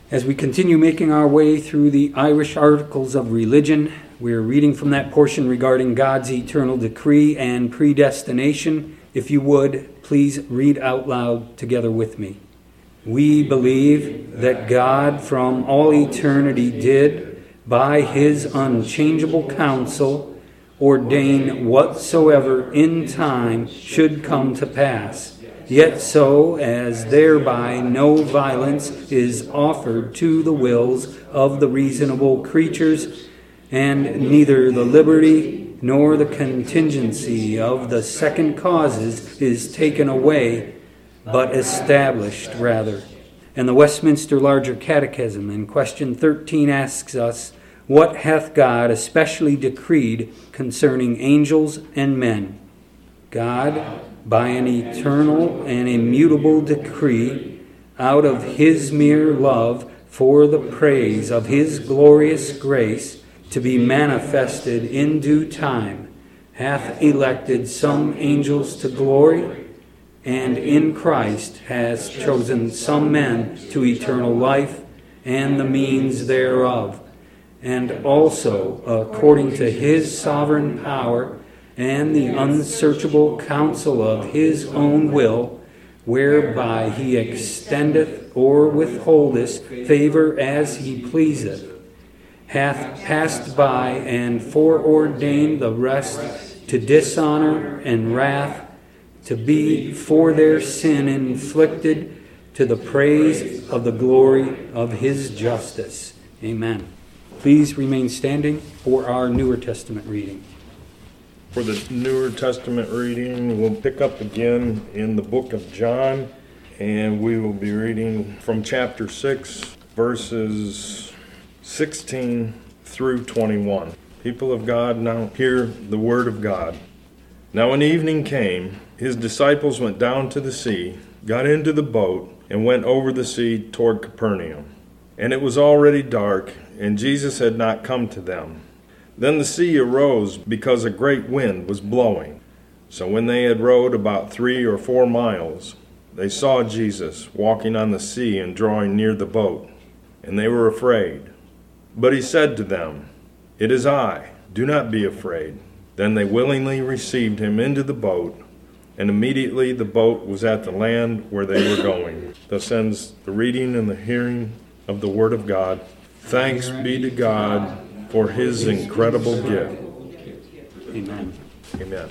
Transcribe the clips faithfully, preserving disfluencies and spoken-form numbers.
As we continue making our way through the Irish Articles of Religion, we're reading from that portion regarding God's eternal decree and predestination. If you would, please read out loud together with me. We believe that God from all eternity did, by his unchangeable counsel, ordain whatsoever in time should come to pass. Yet so as thereby no violence is offered to the wills of the reasonable creatures, and neither the liberty nor the contingency of the second causes is taken away, but established rather. And the Westminster Larger Catechism in question thirteen asks us, what hath God especially decreed concerning angels and men? God, by an eternal and immutable decree, out of his mere love for the praise of his glorious grace, to be manifested in due time, hath elected some angels to glory, and in Christ has chosen some men to eternal life and the means thereof, and also according to his sovereign power and the unsearchable counsel of his own will, whereby he extendeth or withholdeth favor as he pleaseth, hath passed by and foreordained the rest to dishonor and wrath, to be for their sin inflicted, to the praise of the glory of his justice. Amen. Please remain standing for our Newer Testament reading. For the Newer Testament reading, we'll pick up again in the book of John, and we will be reading from chapter six, verses sixteen through twenty-one. People of God, now hear the word of God. Now when evening came, his disciples went down to the sea, got into the boat, and went over the sea toward Capernaum. And it was already dark, and Jesus had not come to them. Then the sea arose because a great wind was blowing. So when they had rowed about three or four miles, they saw Jesus walking on the sea and drawing near the boat, and they were afraid. But he said to them, "It is I, do not be afraid." Then they willingly received him into the boat, and immediately the boat was at the land where they were going. Thus ends the reading and the hearing of the word of God. Thanks be to God for his incredible gift. Amen. Amen.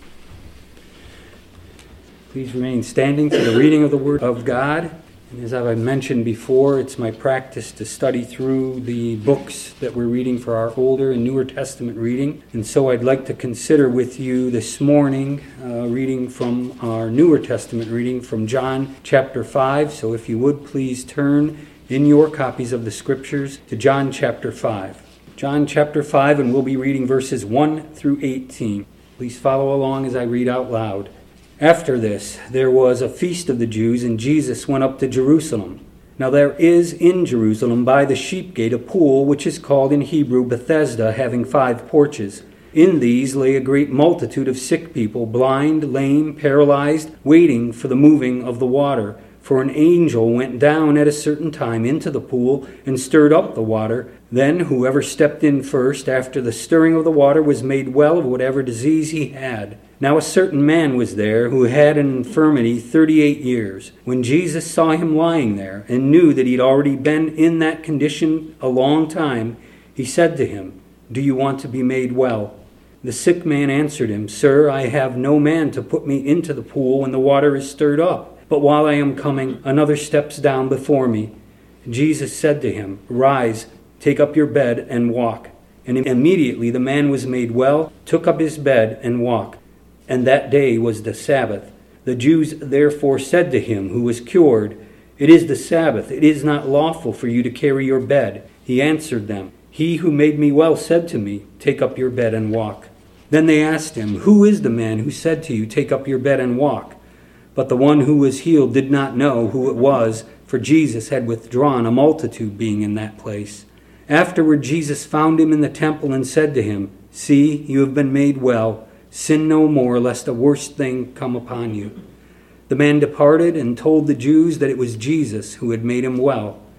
Please remain standing for the reading of the Word of God. And as I've mentioned before, it's my practice to study through the books that we're reading for our Older and Newer Testament reading. And so I'd like to consider with you this morning uh, reading from our Newer Testament reading from John chapter five. So if you would, please turn in your copies of the Scriptures to John chapter five. John chapter five, and we'll be reading verses one through eighteen. Please follow along as I read out loud. After this, there was a feast of the Jews, and Jesus went up to Jerusalem. Now there is in Jerusalem by the sheep gate a pool, which is called in Hebrew Bethesda, having five porches. In these lay a great multitude of sick people, blind, lame, paralyzed, waiting for the moving of the water. For an angel went down at a certain time into the pool and stirred up the water. Then whoever stepped in first after the stirring of the water was made well of whatever disease he had. Now a certain man was there who had an infirmity thirty-eight years. When Jesus saw him lying there and knew that he'd already been in that condition a long time, he said to him, "Do you want to be made well?" The sick man answered him, "Sir, I have no man to put me into the pool when the water is stirred up. But while I am coming, another steps down before me." Jesus said to him, "Rise, take up your bed and walk." And immediately the man was made well, took up his bed and walked. And that day was the Sabbath. The Jews therefore said to him who was cured, "It is the Sabbath. It is not lawful for you to carry your bed." He answered them, "He who made me well said to me, 'Take up your bed and walk.'" Then they asked him, "Who is the man who said to you, 'Take up your bed and walk'?" But the one who was healed did not know who it was, for Jesus had withdrawn, a multitude being in that place. Afterward Jesus found him in the temple and said to him, "See, you have been made well. Sin no more, lest a worse thing come upon you." The man departed and told the Jews that it was Jesus who had made him well.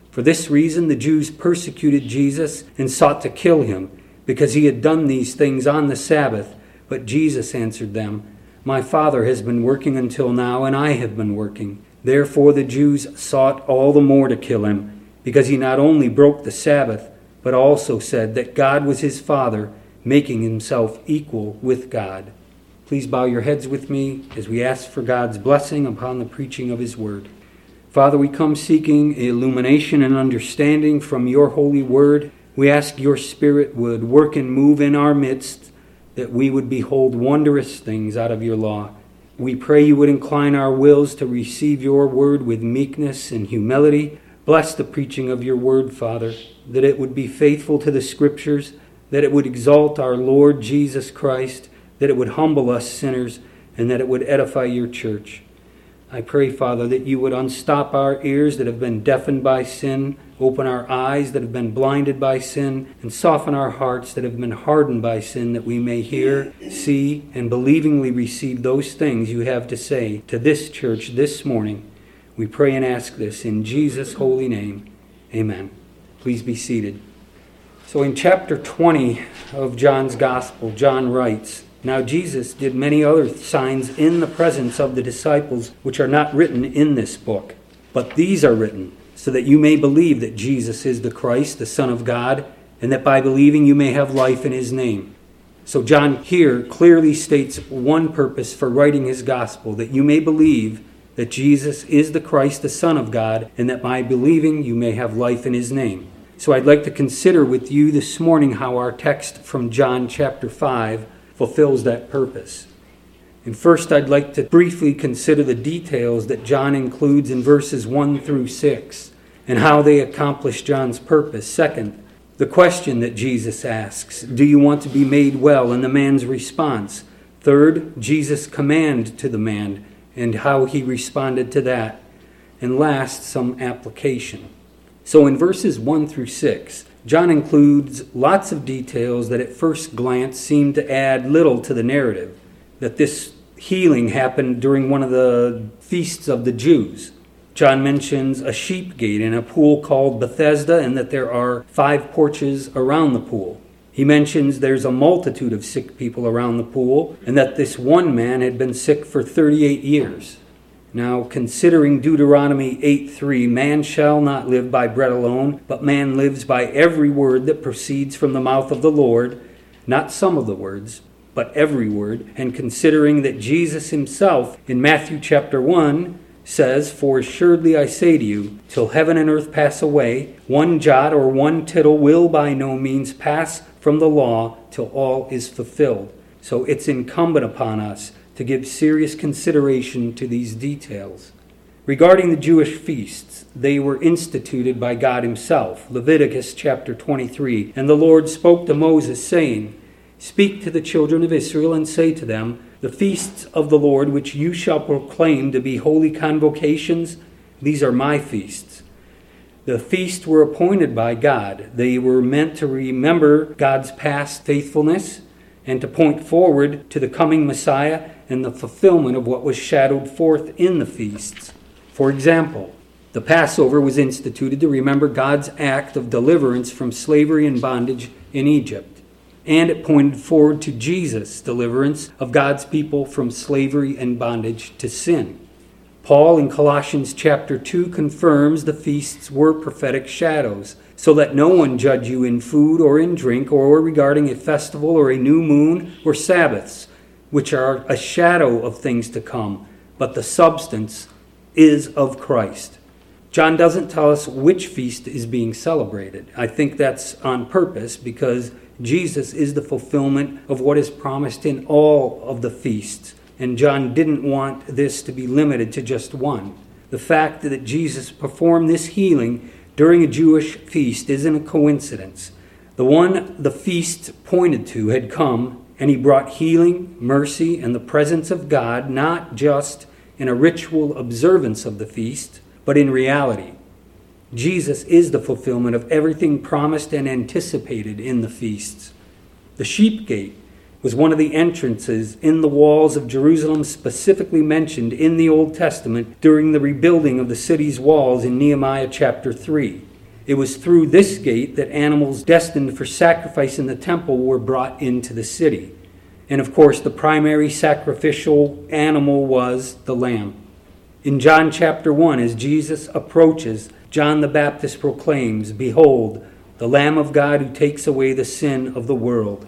For this reason the Jews persecuted Jesus and sought to kill him, because he had done these things on the Sabbath. But Jesus answered them, My Father has been working until now, and I have been working. Therefore the Jews sought all the more to kill him, because he not only broke the Sabbath, but also said that God was his Father, making himself equal with God. Please bow your heads with me as we ask for God's blessing upon the preaching of his word. Father, we come seeking illumination and understanding from your holy word. We ask your Spirit would work and move in our midst, that we would behold wondrous things out of your law. We pray you would incline our wills to receive your word with meekness and humility. Bless the preaching of your word, Father, that it would be faithful to the Scriptures, that it would exalt our Lord Jesus Christ, that it would humble us sinners, and that it would edify your church. I pray, Father, that you would unstop our ears that have been deafened by sin, open our eyes that have been blinded by sin, and soften our hearts that have been hardened by sin, that we may hear, see, and believingly receive those things you have to say to this church this morning. We pray and ask this in Jesus' holy name. Amen. Please be seated. So in chapter twenty of John's Gospel, John writes, Now Jesus did many other signs in the presence of the disciples, which are not written in this book. But these are written, so that you may believe that Jesus is the Christ, the Son of God, and that by believing you may have life in his name. So John here clearly states one purpose for writing his gospel, that you may believe that Jesus is the Christ, the Son of God, and that by believing you may have life in his name. So I'd like to consider with you this morning how our text from John chapter five fulfills that purpose. And first, I'd like to briefly consider the details that John includes in verses one through six and how they accomplish John's purpose. Second, the question that Jesus asks, do you want to be made well? And the man's response. Third, Jesus' command to the man and how he responded to that. And last, some application. So in verses one through six, John includes lots of details that at first glance seem to add little to the narrative. That this healing happened during one of the feasts of the Jews. John mentions a sheep gate in a pool called Bethesda, and that there are five porches around the pool. He mentions there's a multitude of sick people around the pool, and that this one man had been sick for thirty-eight years. Now, considering Deuteronomy eight three, man shall not live by bread alone, but man lives by every word that proceeds from the mouth of the Lord, not some of the words, but every word. And considering that Jesus himself in Matthew chapter one says, For assuredly I say to you, till heaven and earth pass away, one jot or one tittle will by no means pass from the law till all is fulfilled. So it's incumbent upon us to give serious consideration to these details. Regarding the Jewish feasts, they were instituted by God himself. Leviticus chapter twenty-three, And the Lord spoke to Moses, saying, Speak to the children of Israel and say to them, The feasts of the Lord which you shall proclaim to be holy convocations, these are my feasts. The feasts were appointed by God. They were meant to remember God's past faithfulness and to point forward to the coming Messiah and the fulfillment of what was shadowed forth in the feasts. For example, the Passover was instituted to remember God's act of deliverance from slavery and bondage in Egypt. And it pointed forward to Jesus' deliverance of God's people from slavery and bondage to sin. Paul in Colossians chapter two confirms the feasts were prophetic shadows, so that no one judge you in food or in drink or regarding a festival or a new moon or Sabbaths, which are a shadow of things to come, but the substance is of Christ. John doesn't tell us which feast is being celebrated. I think that's on purpose because Jesus is the fulfillment of what is promised in all of the feasts, and John didn't want this to be limited to just one. The fact that Jesus performed this healing during a Jewish feast isn't a coincidence. The one the feast pointed to had come, and he brought healing, mercy, and the presence of God, not just in a ritual observance of the feast, but in reality. Jesus is the fulfillment of everything promised and anticipated in the feasts. The sheep gate was one of the entrances in the walls of Jerusalem specifically mentioned in the Old Testament during the rebuilding of the city's walls in Nehemiah chapter three. It was through this gate that animals destined for sacrifice in the temple were brought into the city. And of course, the primary sacrificial animal was the lamb. In John chapter one, as Jesus approaches, John the Baptist proclaims, "Behold, the Lamb of God who takes away the sin of the world."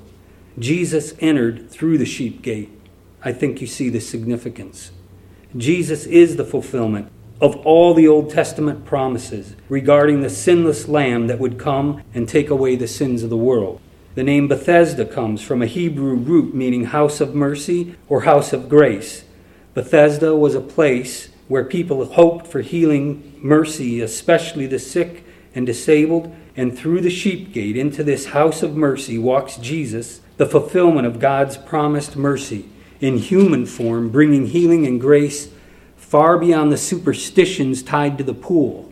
Jesus entered through the sheep gate. I think you see the significance. Jesus is the fulfillment of all the Old Testament promises regarding the sinless Lamb that would come and take away the sins of the world. The name Bethesda comes from a Hebrew root meaning house of mercy or house of grace. Bethesda was a place where people hoped for healing, mercy, especially the sick and disabled, and through the sheep gate into this house of mercy walks Jesus, the fulfillment of God's promised mercy, in human form, bringing healing and grace far beyond the superstitions tied to the pool.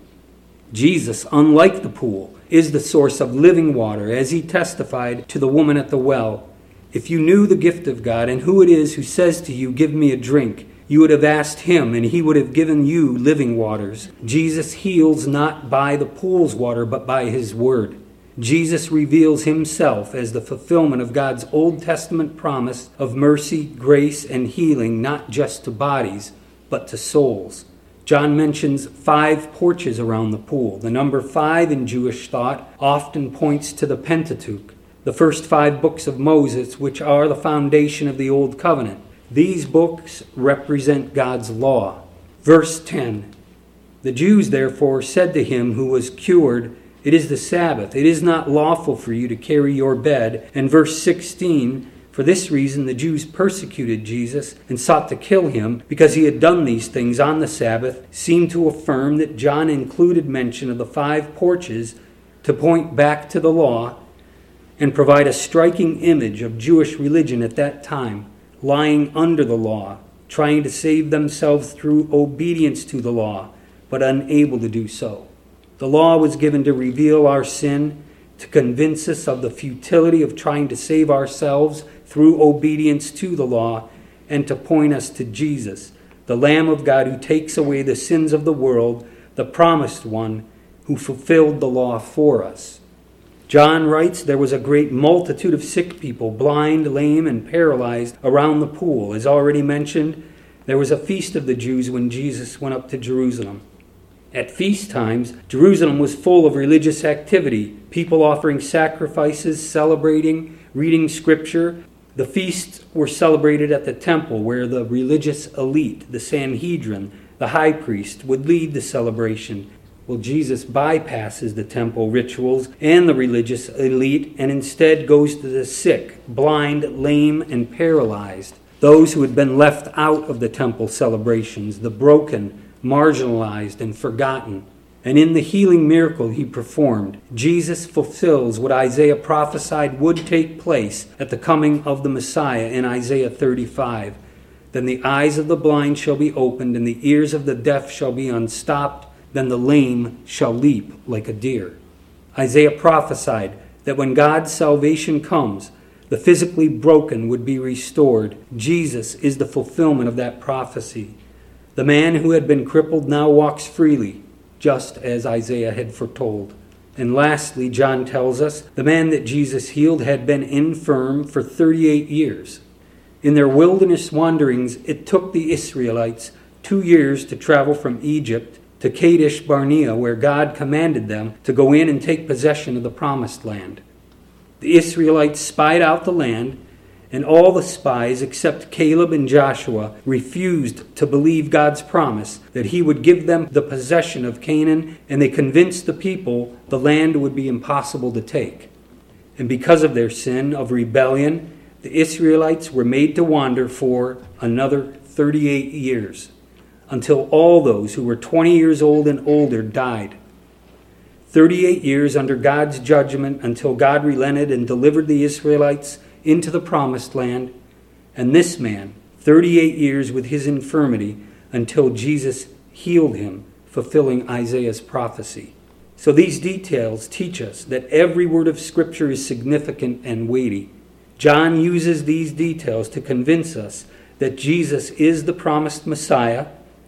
Jesus, unlike the pool, is the source of living water, as he testified to the woman at the well. If you knew the gift of God and who it is who says to you, "Give me a drink," you would have asked him, and he would have given you living waters. Jesus heals not by the pool's water, but by his word. Jesus reveals himself as the fulfillment of God's Old Testament promise of mercy, grace, and healing, not just to bodies, but to souls. John mentions five porches around the pool. The number five in Jewish thought often points to the Pentateuch, the first five books of Moses, which are the foundation of the Old Covenant. These books represent God's law. Verse ten, "The Jews therefore said to him who was cured, 'It is the Sabbath. It is not lawful for you to carry your bed.'" And verse sixteen, "For this reason the Jews persecuted Jesus and sought to kill him, because he had done these things on the Sabbath," seem to affirm that John included mention of the five porches to point back to the law and provide a striking image of Jewish religion at that time, lying under the law, trying to save themselves through obedience to the law, but unable to do so. The law was given to reveal our sin, to convince us of the futility of trying to save ourselves through obedience to the law, and to point us to Jesus, the Lamb of God who takes away the sins of the world, the promised one who fulfilled the law for us. John writes, "There was a great multitude of sick people, blind, lame, and paralyzed, around the pool." As already mentioned, there was a feast of the Jews when Jesus went up to Jerusalem. At feast times, Jerusalem was full of religious activity, people offering sacrifices, celebrating, reading scripture. The feasts were celebrated at the temple, where the religious elite, the Sanhedrin, the high priest, would lead the celebration. Well, Jesus bypasses the temple rituals and the religious elite and instead goes to the sick, blind, lame, and paralyzed, those who had been left out of the temple celebrations, the broken, marginalized, and forgotten. And in the healing miracle he performed, Jesus fulfills what Isaiah prophesied would take place at the coming of the Messiah in Isaiah thirty-five. "Then the eyes of the blind shall be opened, and the ears of the deaf shall be unstopped. Then the lame shall leap like a deer." Isaiah prophesied that when God's salvation comes, the physically broken would be restored. Jesus is the fulfillment of that prophecy. The man who had been crippled now walks freely, just as Isaiah had foretold. And lastly, John tells us, the man that Jesus healed had been infirm for thirty-eight years. In their wilderness wanderings, it took the Israelites two years to travel from Egypt to Kadesh Barnea, where God commanded them to go in and take possession of the promised land. The Israelites spied out the land, and all the spies except Caleb and Joshua refused to believe God's promise that he would give them the possession of Canaan, and they convinced the people the land would be impossible to take. And because of their sin of rebellion, the Israelites were made to wander for another thirty-eight years, until all those who were twenty years old and older died. thirty-eight years under God's judgment until God relented and delivered the Israelites into the promised land, and this man, thirty-eight years with his infirmity until Jesus healed him, fulfilling Isaiah's prophecy. So these details teach us that every word of Scripture is significant and weighty. John uses these details to convince us that Jesus is the promised Messiah,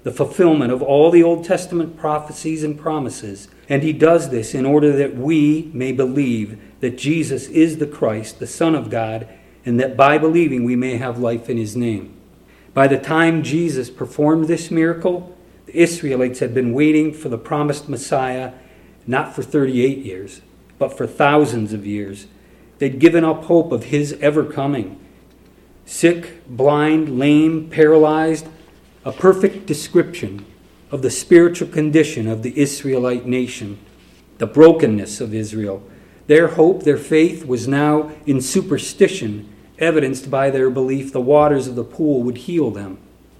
the fulfillment of all the Old Testament prophecies and promises. And he does this in order that we may believe that Jesus is the Christ, the Son of God, and that by believing we may have life in his name. By the time Jesus performed this miracle, the Israelites had been waiting for the promised Messiah not for thirty-eight years, but for thousands of years. They'd given up hope of his ever coming. Sick, blind, lame, paralyzed, a perfect description of the spiritual condition of the Israelite nation, the brokenness of Israel. Their hope, their faith was now in superstition, evidenced by their belief the waters of the pool would heal them.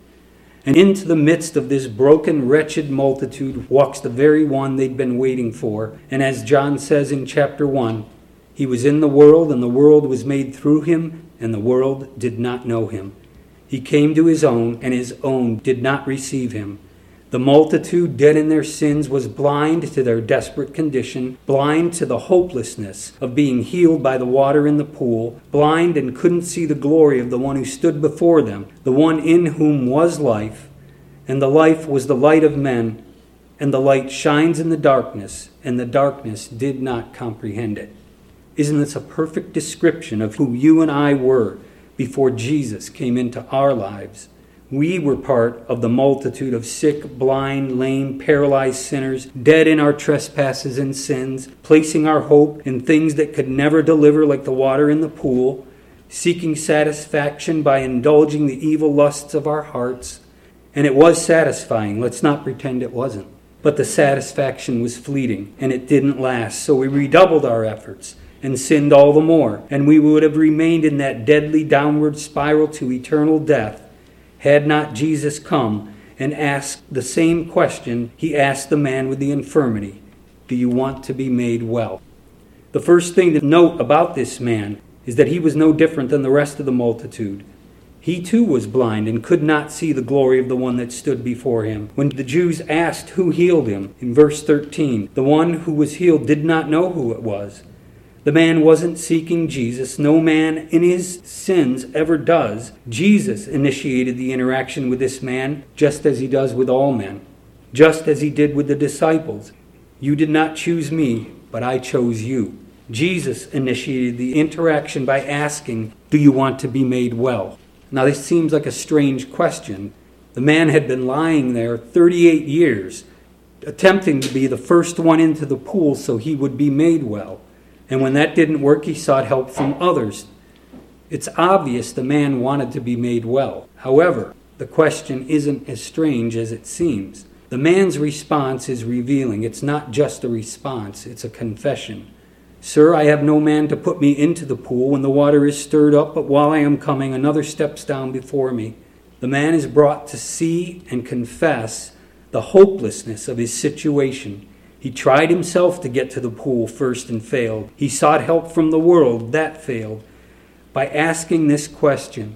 And into the midst of this broken, wretched multitude walks the very one they'd been waiting for. And as John says in chapter one, he was in the world, and the world was made through him, and the world did not know him. He came to his own, and his own did not receive him. The multitude, dead in their sins, was blind to their desperate condition, blind to the hopelessness of being healed by the water in the pool, blind and couldn't see the glory of the one who stood before them, the one in whom was life, and the life was the light of men, and the light shines in the darkness, and the darkness did not comprehend it. Isn't this a perfect description of who you and I were before Jesus came into our lives? We were part of the multitude of sick, blind, lame, paralyzed sinners, dead in our trespasses and sins, placing our hope in things that could never deliver like the water in the pool, seeking satisfaction by indulging the evil lusts of our hearts. And it was satisfying. Let's not pretend it wasn't. But the satisfaction was fleeting, and it didn't last. So we redoubled our efforts and sinned all the more, and we would have remained in that deadly downward spiral to eternal death had not Jesus come and asked the same question he asked the man with the infirmity: do you want to be made well? The first thing to note about this man is that he was no different than the rest of the multitude. He too was blind and could not see the glory of the one that stood before him. When the Jews asked who healed him, in verse thirteen, the one who was healed did not know who it was. The man wasn't seeking Jesus. No man in his sins ever does. Jesus initiated the interaction with this man, just as he does with all men, just as he did with the disciples. You did not choose me, but I chose you. Jesus initiated the interaction by asking, do you want to be made well? Now this seems like a strange question. The man had been lying there thirty-eight years, attempting to be the first one into the pool so he would be made well. And when that didn't work, he sought help from others. It's obvious the man wanted to be made well. However, the question isn't as strange as it seems. The man's response is revealing. It's not just a response, it's a confession. Sir, I have no man to put me into the pool when the water is stirred up, but while I am coming, another steps down before me. The man is brought to see and confess the hopelessness of his situation. He tried himself to get to the pool first and failed. He sought help from the world. That failed. By asking this question,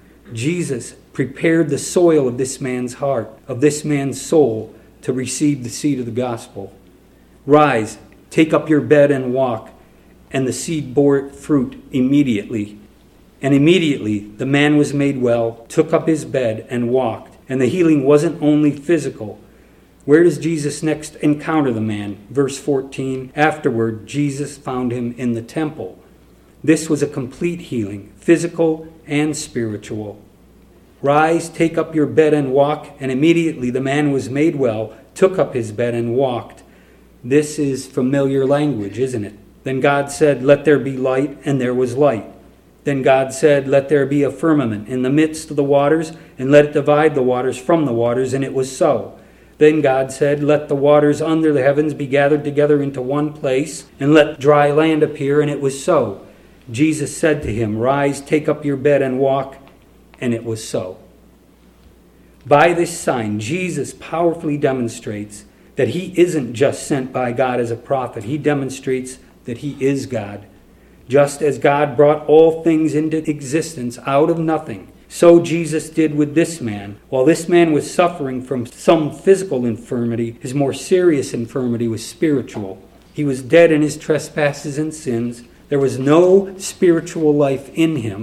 Jesus prepared the soil of this man's heart, of this man's soul, to receive the seed of the gospel. Rise, take up your bed and walk. And the seed bore fruit immediately. And immediately the man was made well, took up his bed and walked. And the healing wasn't only physical. Where does Jesus next encounter the man? Verse fourteen, afterward, Jesus found him in the temple. This was a complete healing, physical and spiritual. Rise, take up your bed and walk. And immediately the man was made well, took up his bed and walked. This is familiar language, isn't it? Then God said, let there be light, and there was light. Then God said, let there be a firmament in the midst of the waters, and let it divide the waters from the waters, and it was so. Then God said, let the waters under the heavens be gathered together into one place, and let dry land appear, and it was so. Jesus said to him, rise, take up your bed and walk, and it was so. By this sign, Jesus powerfully demonstrates that he isn't just sent by God as a prophet. He demonstrates that he is God. Just as God brought all things into existence out of nothing, so Jesus did with this man. While this man was suffering from some physical infirmity, his more serious infirmity was spiritual. He was dead in his trespasses and sins. There was no spiritual life in him.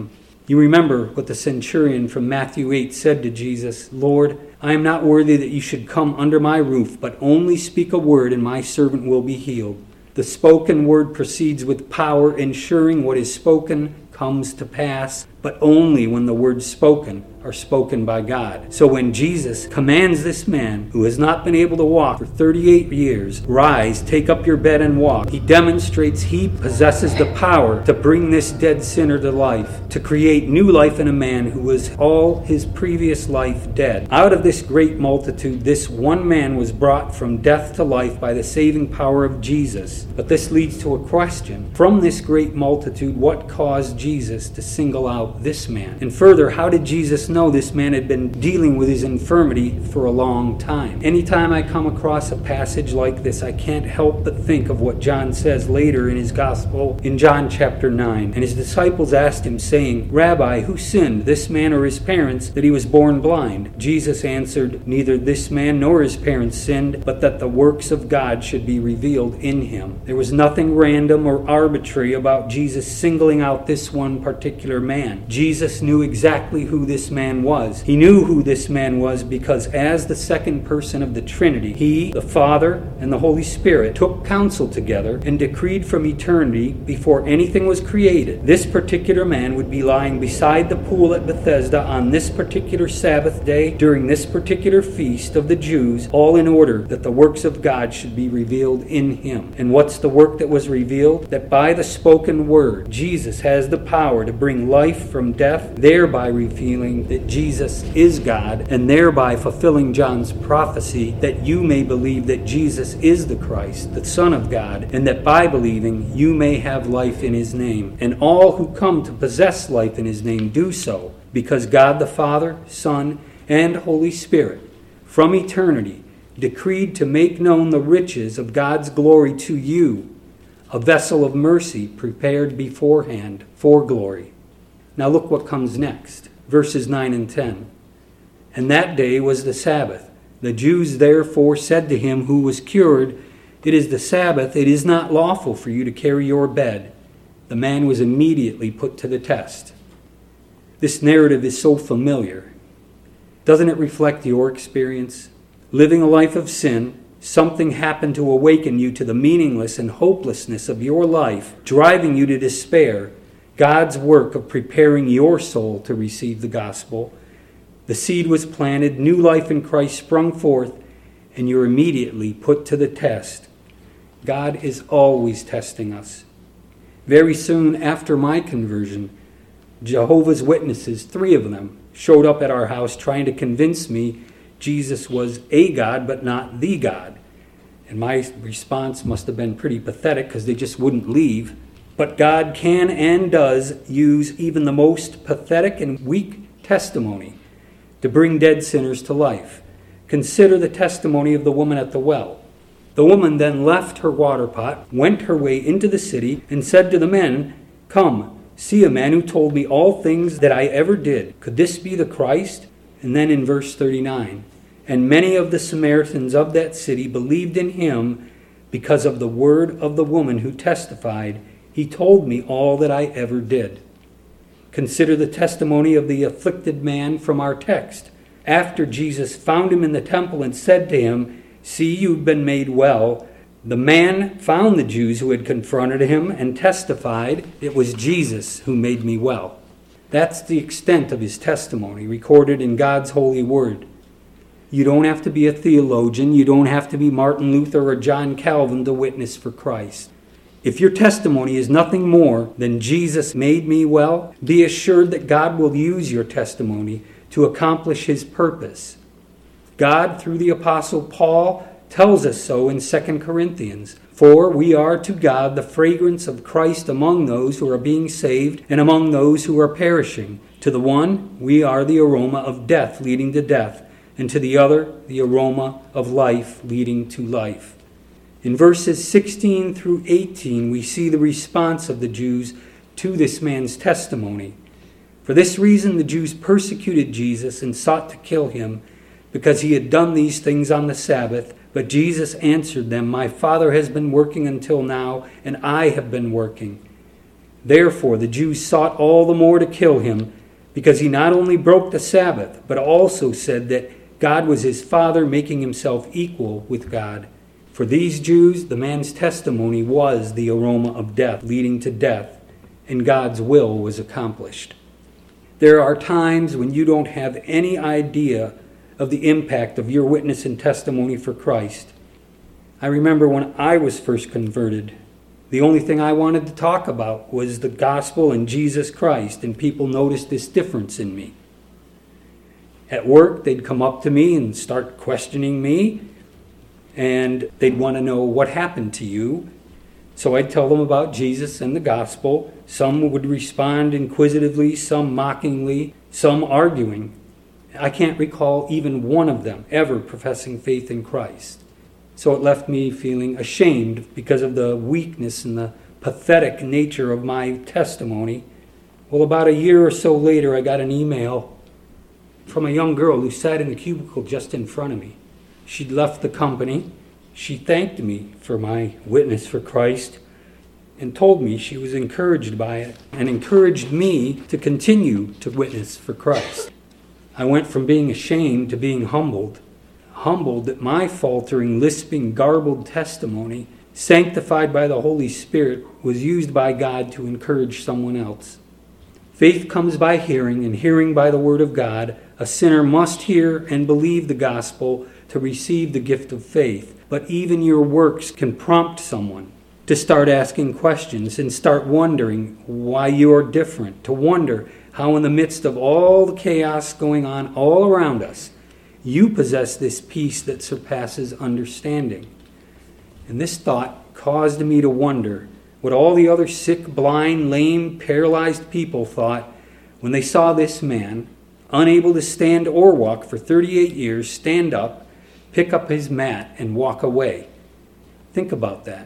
You remember what the centurion from Matthew eight said to Jesus, "Lord, I am not worthy that you should come under my roof, but only speak a word and my servant will be healed." The spoken word proceeds with power, ensuring what is spoken comes to pass, but only when the words spoken are spoken by God. So when Jesus commands this man, who has not been able to walk for thirty-eight years, "Rise, take up your bed and walk," he demonstrates he possesses the power to bring this dead sinner to life, to create new life in a man who was all his previous life dead. Out of this great multitude, this one man was brought from death to life by the saving power of Jesus. But this leads to a question. From this great multitude, what caused Jesus to single out this man? And further, how did Jesus know this man had been dealing with his infirmity for a long time? Anytime I come across a passage like this, I can't help but think of what John says later in his gospel in John chapter nine. And his disciples asked him, saying, "Rabbi, who sinned, this man or his parents, that he was born blind?" Jesus answered, "Neither this man nor his parents sinned, but that the works of God should be revealed in him." There was nothing random or arbitrary about Jesus singling out this one particular man. Jesus knew exactly who this man was. He knew who this man was because as the second person of the Trinity, he, the Father, and the Holy Spirit took counsel together and decreed from eternity before anything was created, this particular man would be lying beside the pool at Bethesda on this particular Sabbath day during this particular feast of the Jews, all in order that the works of God should be revealed in him. And what's the work that was revealed? That by the spoken word, Jesus has the power to bring life from death, thereby revealing that Jesus is God, and thereby fulfilling John's prophecy that you may believe that Jesus is the Christ, the Son of God, and that by believing you may have life in his name. And all who come to possess life in his name do so, because God the Father, Son, and Holy Spirit, from eternity, decreed to make known the riches of God's glory to you, a vessel of mercy prepared beforehand for glory. Now look what comes next. Verses nine and ten. And that day was the Sabbath. The Jews therefore said to him who was cured, "It is the Sabbath, it is not lawful for you to carry your bed." The man was immediately put to the test. This narrative is so familiar. Doesn't it reflect your experience? Living a life of sin, something happened to awaken you to the meaningless and hopelessness of your life, driving you to despair. God's work of preparing your soul to receive the gospel. The seed was planted, new life in Christ sprung forth, and you're immediately put to the test. God is always testing us. Very soon after my conversion, Jehovah's Witnesses, three of them, showed up at our house trying to convince me Jesus was a God but not the God. And my response must have been pretty pathetic because they just wouldn't leave. But God can and does use even the most pathetic and weak testimony to bring dead sinners to life. Consider the testimony of the woman at the well. The woman then left her water pot, went her way into the city, and said to the men, "Come, see a man who told me all things that I ever did. Could this be the Christ?" And then in verse thirty-nine, "And many of the Samaritans of that city believed in him because of the word of the woman who testified, 'He told me all that I ever did.'" Consider the testimony of the afflicted man from our text. After Jesus found him in the temple and said to him, "See, you've been made well," the man found the Jews who had confronted him and testified, "It was Jesus who made me well." That's the extent of his testimony recorded in God's holy word. You don't have to be a theologian. You don't have to be Martin Luther or John Calvin to witness for Christ. If your testimony is nothing more than Jesus made me well, be assured that God will use your testimony to accomplish his purpose. God, through the Apostle Paul, tells us so in Second Corinthians. "For we are to God the fragrance of Christ among those who are being saved and among those who are perishing. To the one, we are the aroma of death leading to death, and to the other, the aroma of life leading to life." In verses sixteen through eighteen, we see the response of the Jews to this man's testimony. For this reason, the Jews persecuted Jesus and sought to kill him, because he had done these things on the Sabbath. But Jesus answered them, "My Father has been working until now, and I have been working." Therefore the Jews sought all the more to kill him, because he not only broke the Sabbath, but also said that God was his Father, making himself equal with God. For these Jews, the man's testimony was the aroma of death, leading to death, and God's will was accomplished. There are times when you don't have any idea of the impact of your witness and testimony for Christ. I remember when I was first converted, the only thing I wanted to talk about was the gospel and Jesus Christ, and people noticed this difference in me. At work, they'd come up to me and start questioning me, and they'd want to know what happened to you. So I'd tell them about Jesus and the gospel. Some would respond inquisitively, some mockingly, some arguing. I can't recall even one of them ever professing faith in Christ. So it left me feeling ashamed because of the weakness and the pathetic nature of my testimony. Well, about a year or so later, I got an email from a young girl who sat in the cubicle just in front of me. She'd left the company. She thanked me for my witness for Christ and told me she was encouraged by it and encouraged me to continue to witness for Christ. I went from being ashamed to being humbled. Humbled that my faltering, lisping, garbled testimony, sanctified by the Holy Spirit, was used by God to encourage someone else. Faith comes by hearing, and hearing by the word of God. A sinner must hear and believe the gospel to receive the gift of faith. But even your works can prompt someone to start asking questions and start wondering why you're different, to wonder how in the midst of all the chaos going on all around us, you possess this peace that surpasses understanding. And this thought caused me to wonder what all the other sick, blind, lame, paralyzed people thought when they saw this man, unable to stand or walk for thirty-eight years, stand up, pick up his mat, and walk away. Think about that.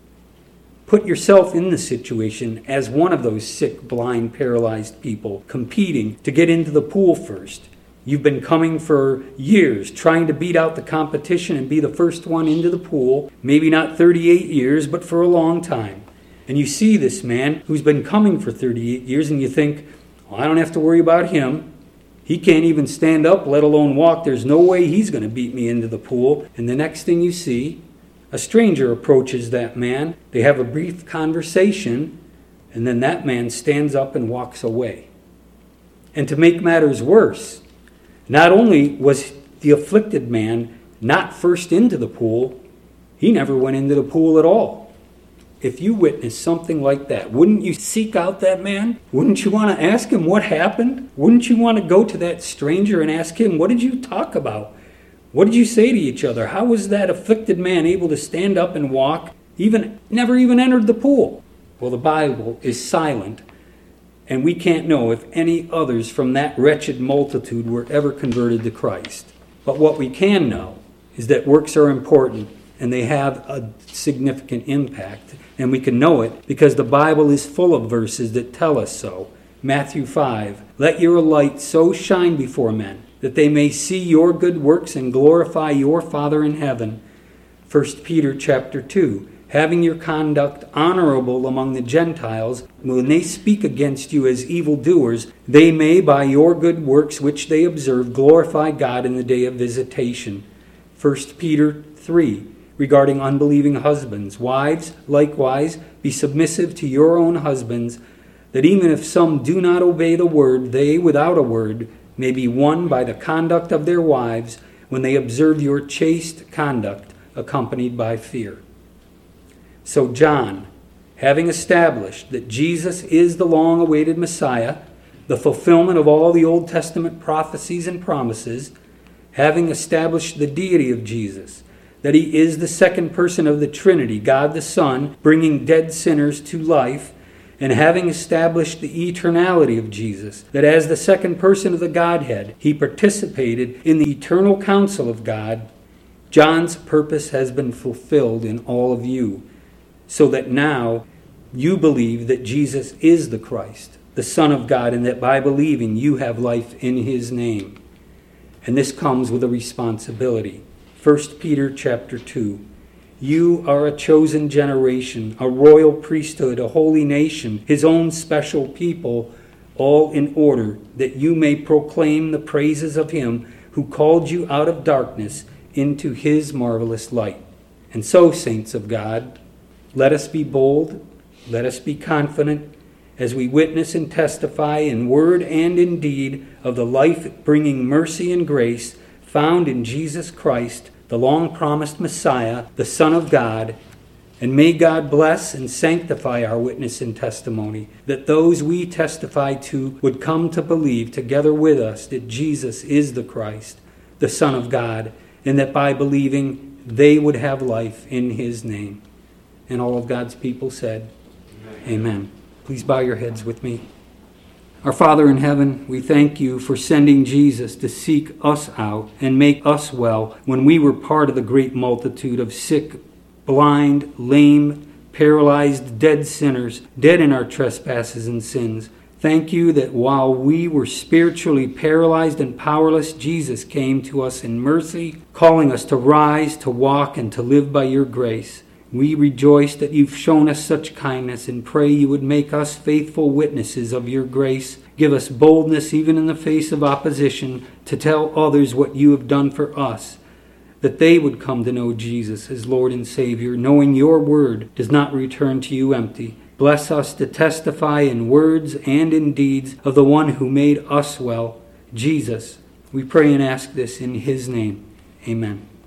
Put yourself in the situation as one of those sick, blind, paralyzed people competing to get into the pool first. You've been coming for years, trying to beat out the competition and be the first one into the pool. Maybe not thirty-eight years, but for a long time. And you see this man who's been coming for thirty-eight years, and you think, well, I don't have to worry about him. He can't even stand up, let alone walk. There's no way he's going to beat me into the pool. And the next thing you see, a stranger approaches that man. They have a brief conversation, and then that man stands up and walks away. And to make matters worse, not only was the afflicted man not first into the pool, he never went into the pool at all. If you witnessed something like that, wouldn't you seek out that man? Wouldn't you want to ask him what happened? Wouldn't you want to go to that stranger and ask him, what did you talk about? What did you say to each other? How was that afflicted man able to stand up and walk, even never even entered the pool? Well, the Bible is silent, and we can't know if any others from that wretched multitude were ever converted to Christ. But what we can know is that works are important, and they have a significant impact. And we can know it because the Bible is full of verses that tell us so. Matthew five, let your light so shine before men that they may see your good works and glorify your Father in heaven. First Peter chapter two, having your conduct honorable among the Gentiles, when they speak against you as evildoers, they may by your good works which they observe glorify God in the day of visitation. First Peter three, regarding unbelieving husbands. Wives, likewise, be submissive to your own husbands, that even if some do not obey the word, they, without a word, may be won by the conduct of their wives when they observe your chaste conduct, accompanied by fear. So John, having established that Jesus is the long-awaited Messiah, the fulfillment of all the Old Testament prophecies and promises, having established the deity of Jesus, that he is the second person of the Trinity, God the Son, bringing dead sinners to life, and having established the eternality of Jesus, that as the second person of the Godhead, he participated in the eternal counsel of God, John's purpose has been fulfilled in all of you, so that now you believe that Jesus is the Christ, the Son of God, and that by believing you have life in his name. And this comes with a responsibility. First Peter chapter two, You are a chosen generation, a royal priesthood, a holy nation, his own special people, all in order that you may proclaim the praises of him who called you out of darkness into his marvelous light. And so, saints of God, let us be bold, let us be confident, as we witness and testify in word and in deed of the life-bringing mercy and grace found in Jesus Christ, the long-promised Messiah, the Son of God. And may God bless and sanctify our witness and testimony, that those we testify to would come to believe together with us that Jesus is the Christ, the Son of God, and that by believing they would have life in his name. And all of God's people said, Amen. Amen. Please bow your heads with me. Our Father in heaven, we thank you for sending Jesus to seek us out and make us well when we were part of the great multitude of sick, blind, lame, paralyzed, dead sinners, dead in our trespasses and sins. Thank you that while we were spiritually paralyzed and powerless, Jesus came to us in mercy, calling us to rise, to walk, and to live by your grace. We rejoice that you've shown us such kindness and pray you would make us faithful witnesses of your grace. Give us boldness even in the face of opposition to tell others what you have done for us, that they would come to know Jesus as Lord and Savior, knowing your word does not return to you empty. Bless us to testify in words and in deeds of the one who made us well, Jesus. We pray and ask this in his name. Amen.